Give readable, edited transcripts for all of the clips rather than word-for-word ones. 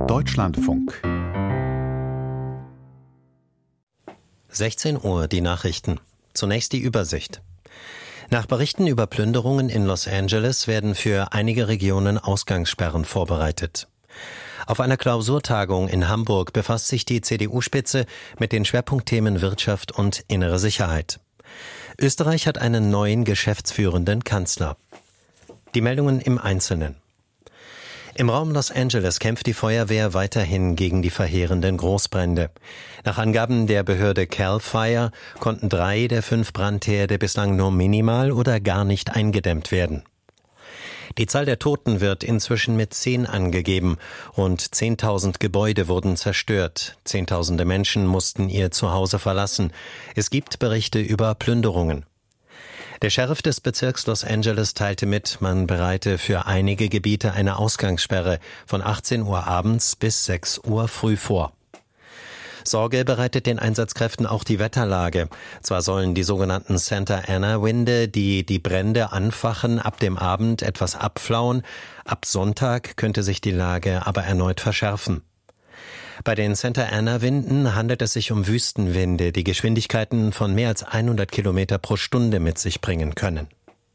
Deutschlandfunk. 16 Uhr, die Nachrichten. Zunächst die Übersicht. Nach Berichten über Plünderungen in Los Angeles werden für einige Regionen Ausgangssperren vorbereitet. Auf einer Klausurtagung in Hamburg befasst sich die CDU-Spitze mit den Schwerpunktthemen Wirtschaft und innere Sicherheit. Österreich hat einen neuen geschäftsführenden Kanzler. Die Meldungen im Einzelnen. Im Raum Los Angeles kämpft die Feuerwehr weiterhin gegen die verheerenden Großbrände. Nach Angaben der Behörde CAL FIRE konnten 3 der 5 Brandherde bislang nur minimal oder gar nicht eingedämmt werden. Die Zahl der Toten wird inzwischen mit 10 angegeben. Rund 10.000 Gebäude wurden zerstört. Zehntausende Menschen mussten ihr Zuhause verlassen. Es gibt Berichte über Plünderungen. Der Sheriff des Bezirks Los Angeles teilte mit, man bereite für einige Gebiete eine Ausgangssperre von 18 Uhr abends bis 6 Uhr früh vor. Sorge bereitet den Einsatzkräften auch die Wetterlage. Zwar sollen die sogenannten Santa Ana-Winde, die Brände anfachen, ab dem Abend etwas abflauen. Ab Sonntag könnte sich die Lage aber erneut verschärfen. Bei den Santa Ana-Winden handelt es sich um Wüstenwinde, die Geschwindigkeiten von mehr als 100 Kilometer pro Stunde mit sich bringen können.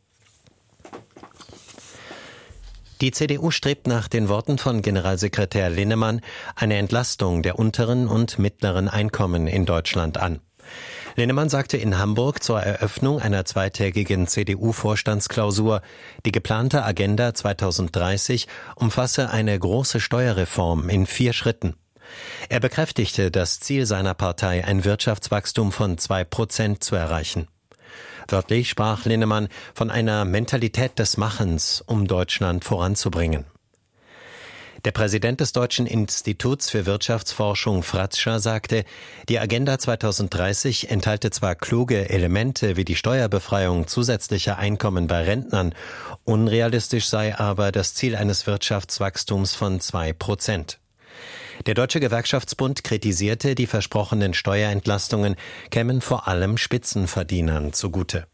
Die CDU strebt nach den Worten von Generalsekretär Linnemann eine Entlastung der unteren und mittleren Einkommen in Deutschland an. Linnemann sagte in Hamburg zur Eröffnung einer zweitägigen CDU-Vorstandsklausur, die geplante Agenda 2030 umfasse eine große Steuerreform in 4 Schritten. Er bekräftigte das Ziel seiner Partei, ein Wirtschaftswachstum von 2% zu erreichen. Wörtlich sprach Linnemann von einer Mentalität des Machens, um Deutschland voranzubringen. Der Präsident des Deutschen Instituts für Wirtschaftsforschung, Fratscher, sagte, die Agenda 2030 enthalte zwar kluge Elemente wie die Steuerbefreiung zusätzlicher Einkommen bei Rentnern, unrealistisch sei aber das Ziel eines Wirtschaftswachstums von 2%. Der Deutsche Gewerkschaftsbund kritisierte, die versprochenen Steuerentlastungen kämen vor allem Spitzenverdienern zugute.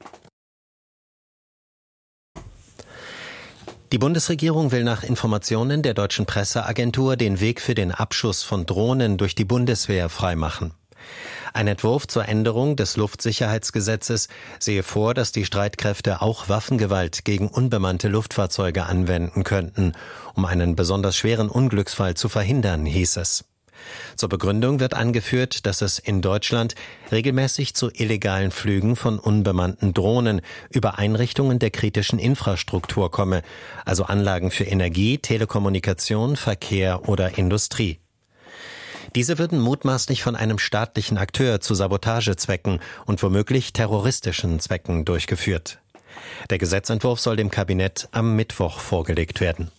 Die Bundesregierung will nach Informationen der deutschen Presseagentur den Weg für den Abschuss von Drohnen durch die Bundeswehr freimachen. Ein Entwurf zur Änderung des Luftsicherheitsgesetzes sehe vor, dass die Streitkräfte auch Waffengewalt gegen unbemannte Luftfahrzeuge anwenden könnten, um einen besonders schweren Unglücksfall zu verhindern, hieß es. Zur Begründung wird angeführt, dass es in Deutschland regelmäßig zu illegalen Flügen von unbemannten Drohnen über Einrichtungen der kritischen Infrastruktur komme, also Anlagen für Energie, Telekommunikation, Verkehr oder Industrie. Diese würden mutmaßlich von einem staatlichen Akteur zu Sabotagezwecken und womöglich terroristischen Zwecken durchgeführt. Der Gesetzentwurf soll dem Kabinett am Mittwoch vorgelegt werden.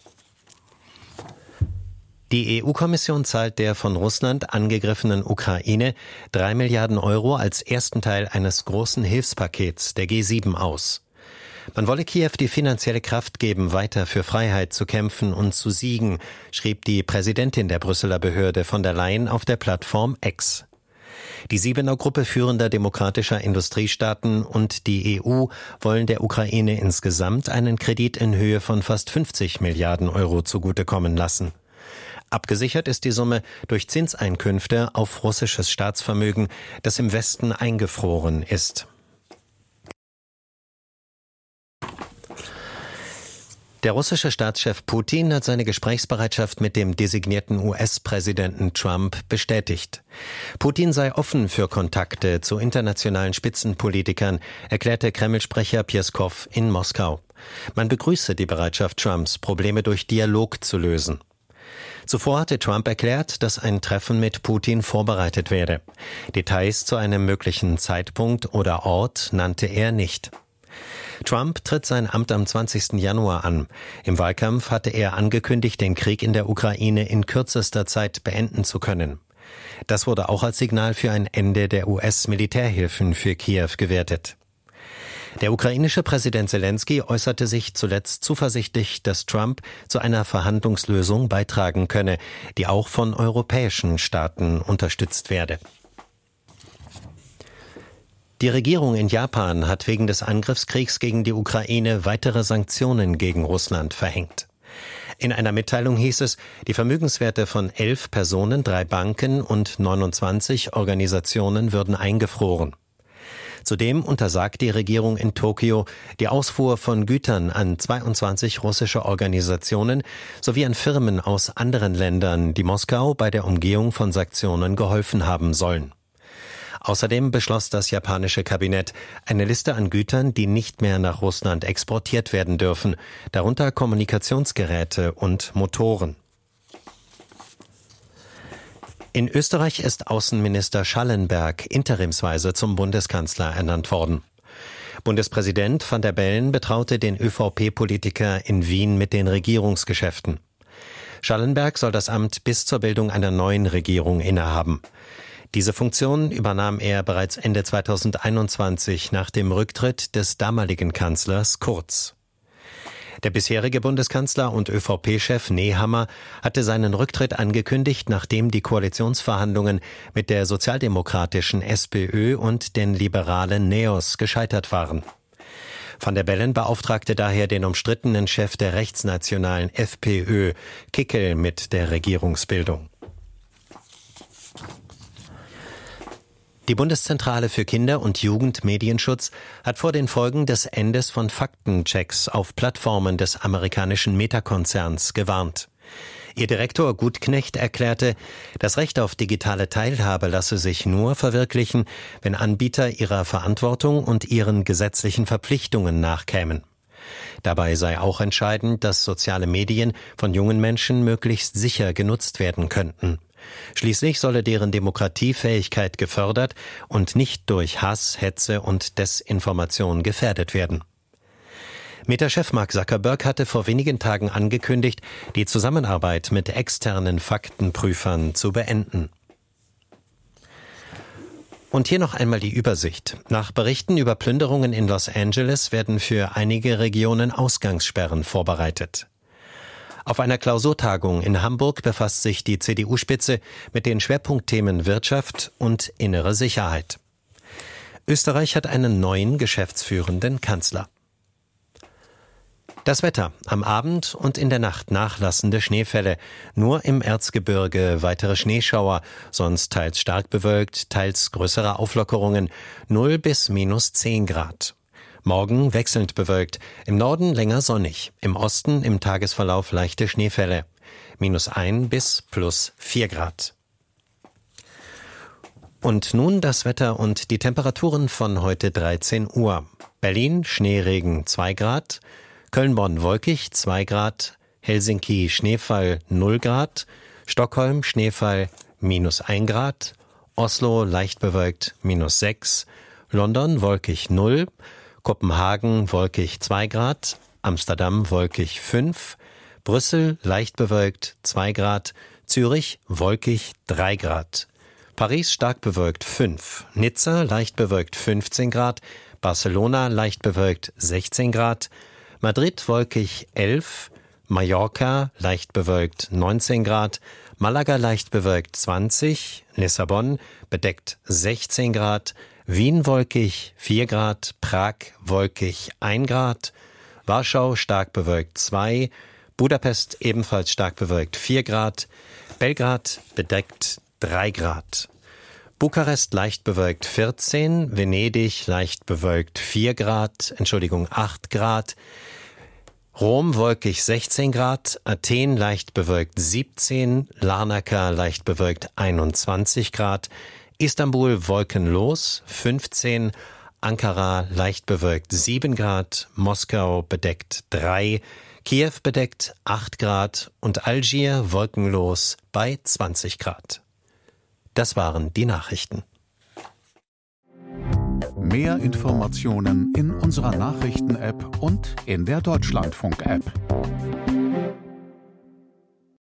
Die EU-Kommission zahlt der von Russland angegriffenen Ukraine 3 Milliarden Euro als ersten Teil eines großen Hilfspakets der G7 aus. Man wolle Kiew die finanzielle Kraft geben, weiter für Freiheit zu kämpfen und zu siegen, schrieb die Präsidentin der Brüsseler Behörde von der Leyen auf der Plattform X. Die 7er Gruppe führender demokratischer Industriestaaten und die EU wollen der Ukraine insgesamt einen Kredit in Höhe von fast 50 Milliarden Euro zugutekommen lassen. Abgesichert ist die Summe durch Zinseinkünfte auf russisches Staatsvermögen, das im Westen eingefroren ist. Der russische Staatschef Putin hat seine Gesprächsbereitschaft mit dem designierten US-Präsidenten Trump bestätigt. Putin sei offen für Kontakte zu internationalen Spitzenpolitikern, erklärte Kreml-Sprecher Pjeskow in Moskau. Man begrüße die Bereitschaft Trumps, Probleme durch Dialog zu lösen. Zuvor hatte Trump erklärt, dass ein Treffen mit Putin vorbereitet werde. Details zu einem möglichen Zeitpunkt oder Ort nannte er nicht. Trump tritt sein Amt am 20. Januar an. Im Wahlkampf hatte er angekündigt, den Krieg in der Ukraine in kürzester Zeit beenden zu können. Das wurde auch als Signal für ein Ende der US-Militärhilfen für Kiew gewertet. Der ukrainische Präsident Selenskyj äußerte sich zuletzt zuversichtlich, dass Trump zu einer Verhandlungslösung beitragen könne, die auch von europäischen Staaten unterstützt werde. Die Regierung in Japan hat wegen des Angriffskriegs gegen die Ukraine weitere Sanktionen gegen Russland verhängt. In einer Mitteilung hieß es, die Vermögenswerte von 11 Personen, 3 Banken und 29 Organisationen würden eingefroren. Zudem untersagt die Regierung in Tokio die Ausfuhr von Gütern an 22 russische Organisationen sowie an Firmen aus anderen Ländern, die Moskau bei der Umgehung von Sanktionen geholfen haben sollen. Außerdem beschloss das japanische Kabinett eine Liste an Gütern, die nicht mehr nach Russland exportiert werden dürfen, darunter Kommunikationsgeräte und Motoren. In Österreich ist Außenminister Schallenberg interimsweise zum Bundeskanzler ernannt worden. Bundespräsident Van der Bellen betraute den ÖVP-Politiker in Wien mit den Regierungsgeschäften. Schallenberg soll das Amt bis zur Bildung einer neuen Regierung innehaben. Diese Funktion übernahm er bereits Ende 2021 nach dem Rücktritt des damaligen Kanzlers Kurz. Der bisherige Bundeskanzler und ÖVP-Chef Nehammer hatte seinen Rücktritt angekündigt, nachdem die Koalitionsverhandlungen mit der sozialdemokratischen SPÖ und den liberalen NEOS gescheitert waren. Van der Bellen beauftragte daher den umstrittenen Chef der rechtsnationalen FPÖ, Kickl, mit der Regierungsbildung. Die Bundeszentrale für Kinder- und Jugendmedienschutz hat vor den Folgen des Endes von Faktenchecks auf Plattformen des amerikanischen Meta-Konzerns gewarnt. Ihr Direktor Gutknecht erklärte, das Recht auf digitale Teilhabe lasse sich nur verwirklichen, wenn Anbieter ihrer Verantwortung und ihren gesetzlichen Verpflichtungen nachkämen. Dabei sei auch entscheidend, dass soziale Medien von jungen Menschen möglichst sicher genutzt werden könnten. Schließlich solle deren Demokratiefähigkeit gefördert und nicht durch Hass, Hetze und Desinformation gefährdet werden. Meta-Chef Mark Zuckerberg hatte vor wenigen Tagen angekündigt, die Zusammenarbeit mit externen Faktenprüfern zu beenden. Und hier noch einmal die Übersicht. Nach Berichten über Plünderungen in Los Angeles werden für einige Regionen Ausgangssperren vorbereitet. Auf einer Klausurtagung in Hamburg befasst sich die CDU-Spitze mit den Schwerpunktthemen Wirtschaft und innere Sicherheit. Österreich hat einen neuen geschäftsführenden Kanzler. Das Wetter: am Abend und in der Nacht nachlassende Schneefälle, nur im Erzgebirge weitere Schneeschauer, sonst teils stark bewölkt, teils größere Auflockerungen, 0 bis -10 Grad. Morgen wechselnd bewölkt, im Norden länger sonnig, im Osten im Tagesverlauf leichte Schneefälle, -1 bis +4 Grad. Und nun das Wetter und die Temperaturen von heute 13 Uhr. Berlin Schneeregen 2 Grad, Köln-Bonn wolkig 2 Grad, Helsinki Schneefall 0 Grad, Stockholm Schneefall -1 Grad, Oslo leicht bewölkt -6, London wolkig 0, Kopenhagen wolkig 2 Grad, Amsterdam wolkig 5, Brüssel leicht bewölkt 2 Grad, Zürich wolkig 3 Grad, Paris stark bewölkt 5, Nizza leicht bewölkt 15 Grad, Barcelona leicht bewölkt 16 Grad, Madrid wolkig 11, Mallorca leicht bewölkt 19 Grad, Malaga leicht bewölkt 20, Lissabon bedeckt 16 Grad, Wien wolkig 4 Grad, Prag wolkig 1 Grad, Warschau stark bewölkt 2, Budapest ebenfalls stark bewölkt 4 Grad, Belgrad bedeckt 3 Grad, Bukarest leicht bewölkt 14, Venedig leicht bewölkt 8 Grad, Rom wolkig 16 Grad, Athen leicht bewölkt 17, Larnaca leicht bewölkt 21 Grad, Istanbul wolkenlos 15, Ankara leicht bewölkt 7 Grad, Moskau bedeckt 3, Kiew bedeckt 8 Grad und Algier wolkenlos bei 20 Grad. Das waren die Nachrichten. Mehr Informationen in unserer Nachrichten-App und in der Deutschlandfunk-App.